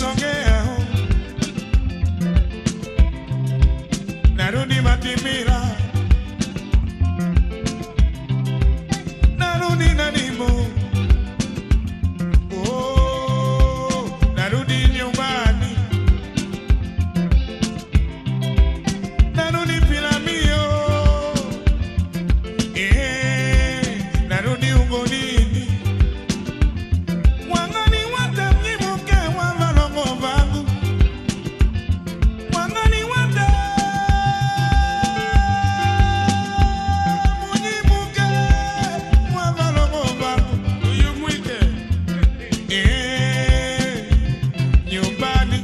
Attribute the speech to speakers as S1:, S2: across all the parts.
S1: Songea, narudi Matimira, narudi Nanimu, oh, narudi nyumbani, narudi Pilamio, narudi Ungonini. Wangani watamnyimuke wa malongo vangu, wangani wata munyimuke wa malongo vangu, uyumwike nyumbani.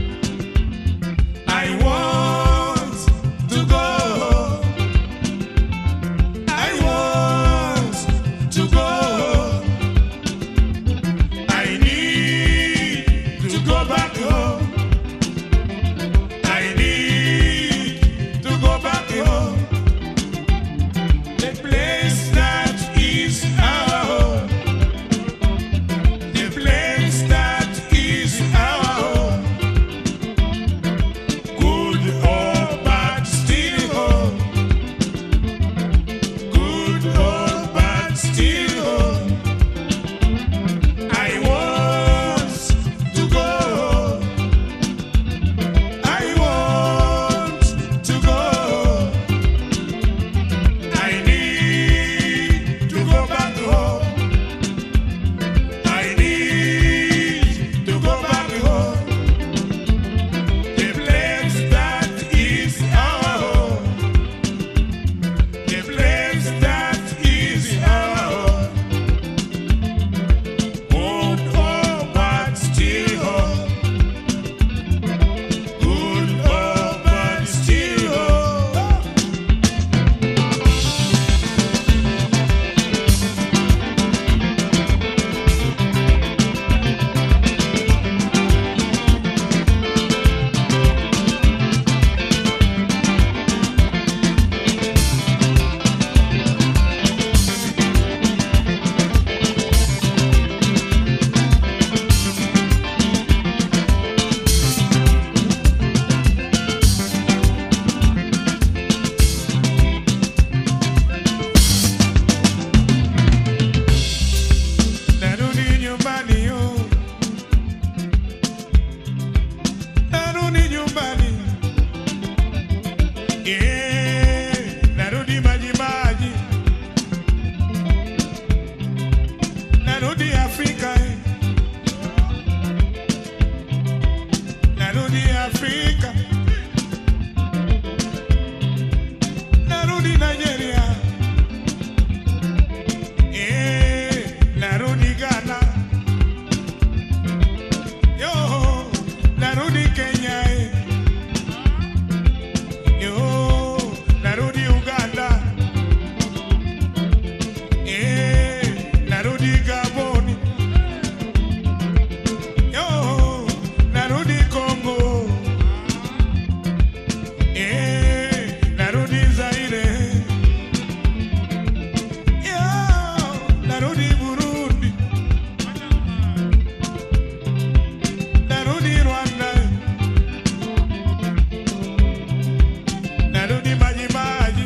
S1: I want to go, I want to go, I need to go back home, I need to go back home, the place that is our home, the place that is our home, good or bad still home, good or bad still home. I want to go, I want to go, I need to go back home, I need to go back home, the place that is our home, the place that is our home. Good or bad still home, good or bad still home. Narudi nyumbani yo, narudi nyumbani, narudi Majimaji, narudi Afrika, narudi Afrika, narudi Nigeria, narudi Ghana, yo, narudi Kenya, yo, narudi Uganda, narudi Gabon, yo, narudi Congo, narudi Zaire, yo, narudi Burundi, narudi Rwanda, narudi Majimaji,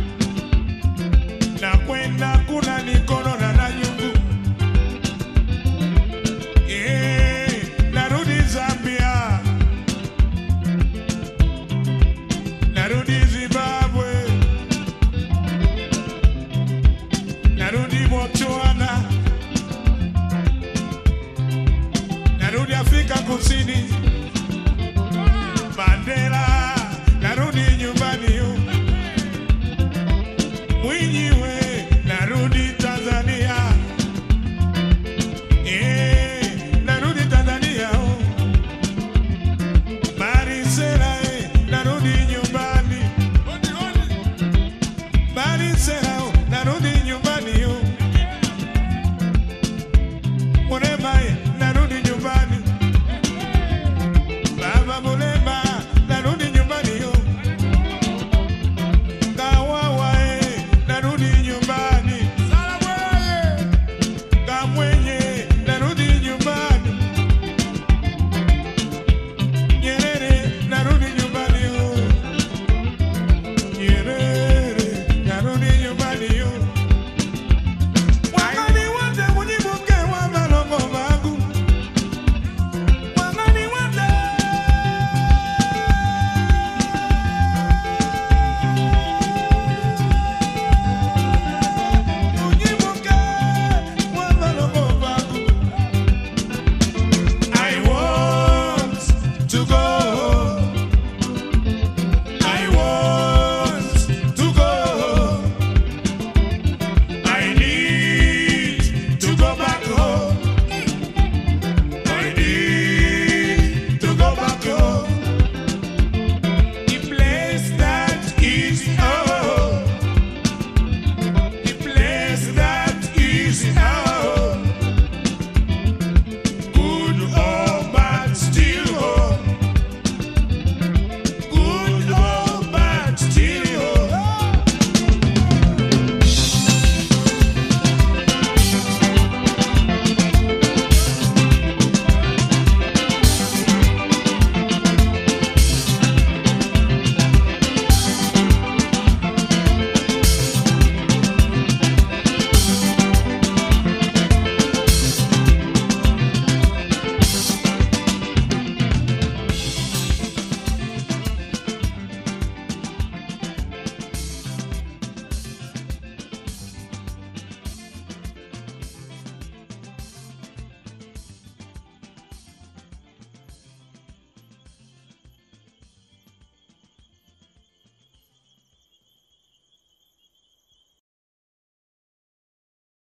S1: nakwenda kuna Nikono na Nanyungu, narudi Zambia, narudi Zimbabwe, narudi Botswana, narudi Afrika Kusini,